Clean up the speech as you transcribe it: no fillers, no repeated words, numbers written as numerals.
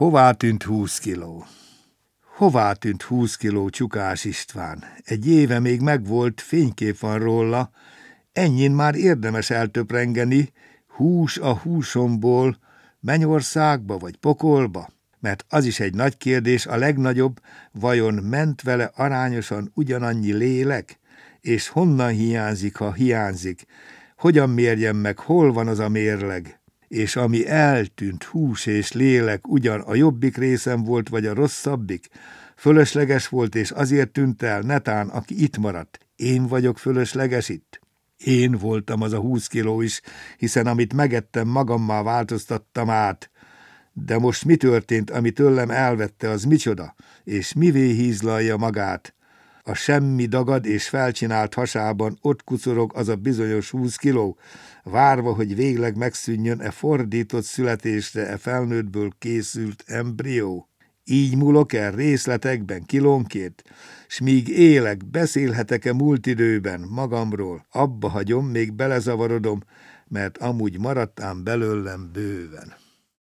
Hová tűnt 20 kiló? Hová tűnt 20 kiló Csukás István? Egy éve még megvolt, fénykép van róla, ennyin már érdemes eltöprengeni, hús a húsomból, Mennyországba vagy pokolba? Mert az is egy nagy kérdés, a legnagyobb, vajon ment vele arányosan ugyanannyi lélek? És honnan hiányzik, ha hiányzik? Hogyan mérjem meg, hol van az a mérleg? És ami eltűnt, hús és lélek, ugyan a jobbik részem volt, vagy a rosszabbik? Fölösleges volt, és azért tűnt el, netán, aki itt maradt. Én vagyok fölösleges itt? Én voltam az a 20 kiló is, hiszen amit megettem, magammal változtattam át. De most mi történt, ami tőlem elvette, az micsoda? És mivé hízlalja magát? A semmi dagad és felcsinált hasában ott kucorog az a bizonyos 20 kiló, várva, hogy végleg megszűnjön fordított születésre felnőttből készült embrió. Így múlok el részletekben kilónként, s míg élek, beszélhetek múlt időben magamról, abba hagyom, még belezavarodom, mert amúgy maradt ám belőlem bőven.